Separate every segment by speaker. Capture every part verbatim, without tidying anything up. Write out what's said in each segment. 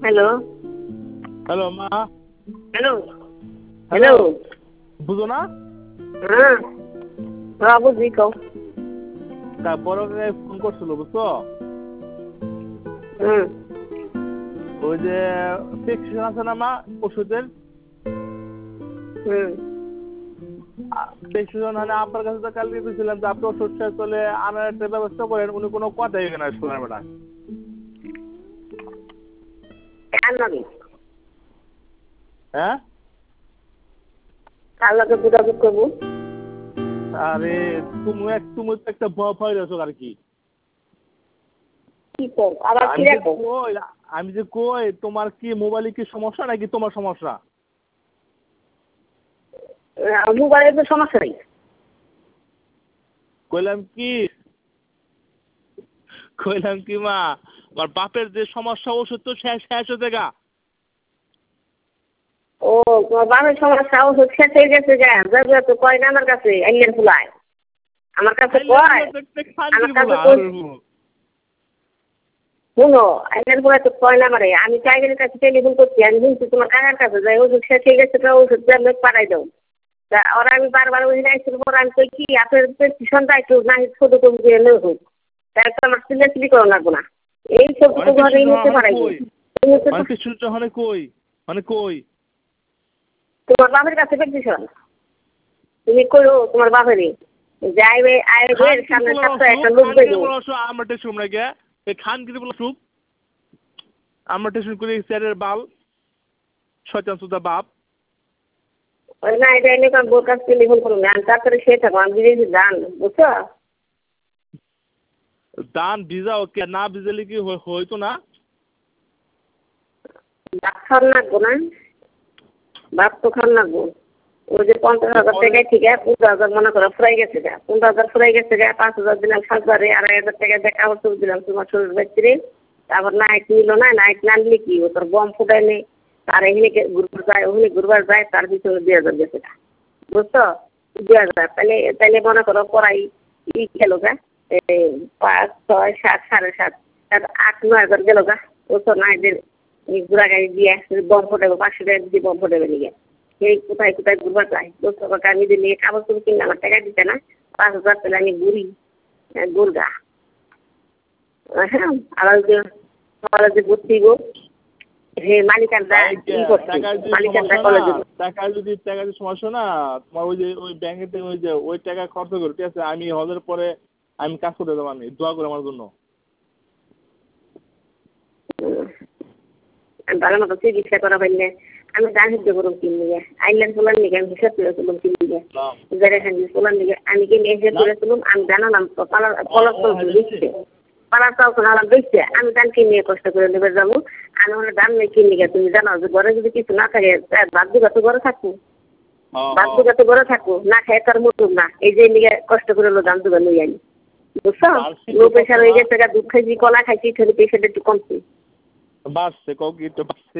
Speaker 1: Hello
Speaker 2: hello মা।
Speaker 1: Hello hello
Speaker 2: বুঝো না?
Speaker 1: হ্যাঁ হ্যাঁ বুঝি কও।
Speaker 2: তা বড় কাকাই ফোন করছিল বুঝছো?
Speaker 1: হুম
Speaker 2: ওই যে প্রেসক্রিপশন আছে না মা ওষুধের,
Speaker 1: হুম
Speaker 2: প্রেসক্রিপশন মানে আপনার কাছে তো কালকে দিয়েছিলাম যে আপনি ওষুধ শেষ হলে আনার একটা ব্যবস্থা করেন, উনি কোনো কথাই না শোনার বেটা।
Speaker 1: কার লাগে
Speaker 2: হ্যাঁ
Speaker 1: কার লাগে যোগাযোগ করবো?
Speaker 2: আরে তুমি এক তুমি তো একটা ভয় ভয় রয়েছো আর কি।
Speaker 1: কি কর আবার কি
Speaker 2: আমি যে
Speaker 1: রাখো?
Speaker 2: কই আমি যে কই তোমার কি মোবাইলে কি সমস্যা নাকি তোমার সমস্যা?
Speaker 1: মোবাইলের তো সমস্যা নেই।
Speaker 2: কইলাম কি কইলাম কি মা আমার বাপের যে সমস্যা ওষুধ তো শেষ শেষ হয়ে গা।
Speaker 1: ও তোমার বাবার সমস্যা ওষুধ শেষ হয়ে গেছে যা তো কয় না আমার কাছে আইলেন ফুলায় আমার কাছে কয় আমার কাছে কই শুনো আইলেন ফুলায় তো কয় না মারে আমি টাইগারের কাছে টেলিফোন করছি আমি শুনছি তোমার কাকার কাছে যাই ওষুধ শেষ হয়ে গেছে তো ওষুধ লোক পাঠাই দাও। তা ওরা আমি বারবার ওই আইসির পর আমি কই কি আপনার প্রেসক্রিপশনটা একটু না ছোট কম দিয়ে নেই হোক তাই তো আমার সিলেক্টলি করা লাগবো না এই সব তো ঘরে এই মুহূর্তে পাঠাই দিই
Speaker 2: মানে কই মানে কই
Speaker 1: তোমার বাপের কাছে প্রেসক্রিপশন তুমি করো তোমার বাপেরই যাইবে আইবে সামনে সপ্তাহে একটা লোক দেবো
Speaker 2: আমরা টেনশন না গে এই খান কি বলো চুপ আমরা টেনশন করি স্যারের বাল শয়তান সুদা বাপ
Speaker 1: ওই না এটা এনে কারণ বোর কাছে টেলিফোন করুন আমি তারপরে সে থাকো আমি বিদেশি যান বুঝছো
Speaker 2: দান ভিজা ওকে না ভিজালে কি হইতো না
Speaker 1: ভাত খাওয়ার লাগবো না ভাত তো খাওয়ার লাগবো ওই যে পঞ্চাশ হাজার টাকায় ঠিক আছে পনেরো হাজার মনে করো ফুরাই গেছে গা পনেরো হাজার ফুরাই গেছে গা পাঁচ হাজার দিলাম সাতবারে আড়াই হাজার টাকা দিয়ে কাপড় চোপড় দিলাম তোমার শরীর ব্যক্তিরে তারপর নাইট নিল না নাইট না নিলে কি ও তোর বম ফুটাই নেই তার এখানে ঘুরবার যায় ওখানে ঘুরবার যায় তার পিছনে দুই হাজার গেছে গা বুঝছো দুই হাজার তাহলে তাহলে মনে করো পড়াই ই গেল গা পাঁচ ছয় সাত সাড়ে সাত আট নয় হাজার গেল গা বুঝছো নাইটের ঘোরা গাড়ি দিয়ে বম ফুটাবো পাঁচশো টাকা দিয়ে বম ফুটাবে নিয়ে এই কোথায় কোথায় ঘুরবার যায় দোস্ত টাকা আমি দিলে কাগজ তুমি কিনলে আমার টাকা দিতে না পাঁচ হাজার পেলে আমি ঘুরি গুরগা হ্যাঁ আবার যে সকালে যে ঘুরতে গো হে মালিকানটা ই করছে মালিকানটা কলেজে
Speaker 2: টাকা যদি টাকা যদি সমস্যা না তোমার ওই যে ওই ব্যাংকের থেকে ওই যে ওই টাকা খরচ করে ঠিক আছে আমি হলের পরে আমি কাজ করতে দেবো আমি দোয়া করে আমার জন্য
Speaker 1: আমি ভালো মতো চিকিৎসা করা পারলে আমি গান হিসেবে করুন কিনলে আইল্যান্ড পোলার নিকে আমি হিসাব করে তুলুম কিনলে যারা এখানে পোলার নিকে আমি কিনে হিসাব করে তুলুম আমি জানালাম পালার পলার তো দিচ্ছে পালার তো আলাম দেখছে আমি গান কিনে কষ্ট করে নেবে যাবো আমি হলে দাম নেই কিনে তুমি জানো যে ঘরে যদি কিছু না থাকে বাদ দিবা তো ঘরে থাকবো বাদ দিবা তো ঘরে থাকবো না খাই তার মতো না এই যে নিকে কষ্ট করে লো দাম দুবার লই আনি বুঝছো লো প্রেশার হয়ে গেছে দুধ খাইছি কলা খাইছি ছেলে প্রেশারটা একটু কমছে
Speaker 2: বাড়ছে কৌকি তো বাড়ছে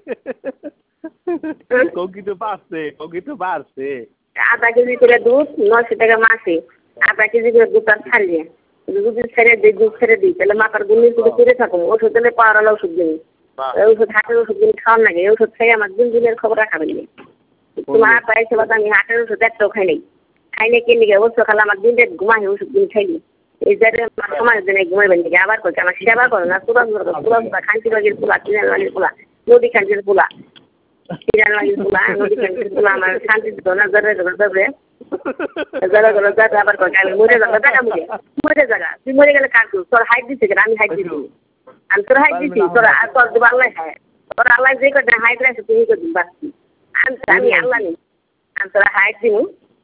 Speaker 2: কৌকি তো বাড়ছে কৌকি তো বাড়ছে
Speaker 1: আধা কেজি করে দুধ নয়শো টাকা মাসে আধা কেজি করে দুধ আর ছাড়িয়ে দুধ ছেড়ে দিই দুধ ছেড়ে দিই তাহলে মাথার গুলি করে করে থাকুন ওষুধ দিলে পাওয়ার হলে ওষুধ দিন ওষুধ হাটের ওষুধ দিন খাওয়ার লাগে এই ওষুধ খেয়ে আমার দিন দিনের খবর রাখাবেন নি তোমার পাইছে বাদ আমি হাটের ওষুধ একটাও খাই নাই খাই নাই কিনে গিয়ে ওষুধ খালে আমার দিন ঘুমাই ওষুধ দিন খাইনি এই জায়গায় সময় দিনে ঘুমাইবেন দিকে আবার করছে আমার সেবা করো না তুলা তুলা তুলা খানসি বাগির পোলা কিনার বাগির পোলা নদী খানসির পোলা কিনার বাগির পোলা নদী খানসির পোলা আমার শান্তি দিত না জরে জরে জরে জরে জরে জরে আবার করছে আমি মরে যাবো জায়গা মরে মরে জায়গা তুই মরে গেলে কাটু তোর হাইট দিচ্ছে কেন আমি হাইট দিচ্ছি আমি তোর হাইট দিচ্ছি তোর তোর দেবো আল্লাহ হ্যাঁ তোর আল্লাহ যে করছে হাইট রাখছে তুমি করছিস বাঁচছি আমি আল্লাহ নেই আমি তোর হাইট দিবো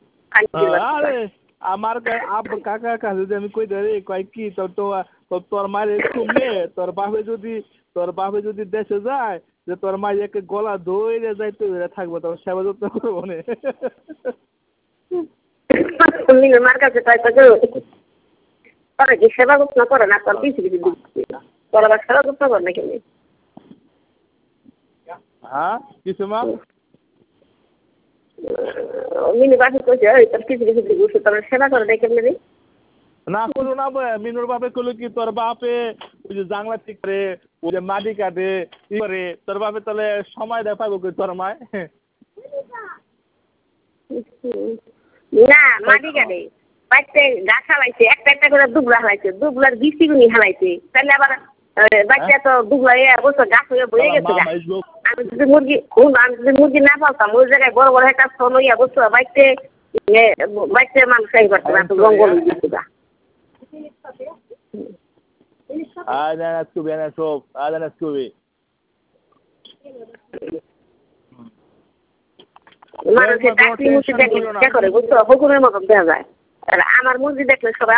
Speaker 2: আমার কাকার কাছে যদি আমি কই ধরে কয় কি তোর তো তোর মায়ের শুনলে তোর বাপে যদি তোর বাপে যদি দেশে যায় যে তোর মাইয়াকে গলা ধরে যাইতে থাকবো তোর সেবা যত্ন করবো না
Speaker 1: মার কাছে কি সেবা যত্ন করে না তোর কিছু কিছু দিচ্ছে তোর আবার সেবা যত্ন করে না কেন
Speaker 2: হ্যাঁ কিছু মা
Speaker 1: মিনু বাপে কইছে তোর কিছু কিছু দিচ্ছে তোর সেবা করে না কেন রে
Speaker 2: না করলো না মিনুর বাপে করলো কি তোর বাপে ওই যে জাংলা ঠিক করে ওই যে মাটি কাটে ই করে তোর বাপে তাহলে সময় দেয় পাবো কই তোর মায়
Speaker 1: না মাটি কাটে বাড়িতে গাছ হালাইছে একটা একটা করে দুবলা হালাইছে দুবলার বিচিগুনি হালাইছে তাহলে আবার বাচ্চা তো দুবলা বছর গাছ হয়ে বয়ে গেছে আমি যদি মুরগি আমি যদি মুরগি না পালতাম ওই জায়গায় বড় বড় একটা ছোট ইয়া বসতো বাড়িতে বাড়িতে মানুষ এই করতে না জঙ্গল হয়ে গেছে গা
Speaker 2: Hadi Scooby, hadi Scooby, hadi Scooby.
Speaker 1: মানুষের চাকরি মুখে দেখলে ইচ্ছা করে বুঝছো হুকুমের মতন দেওয়া যায় আর আমার মুরগি দেখলে সবাই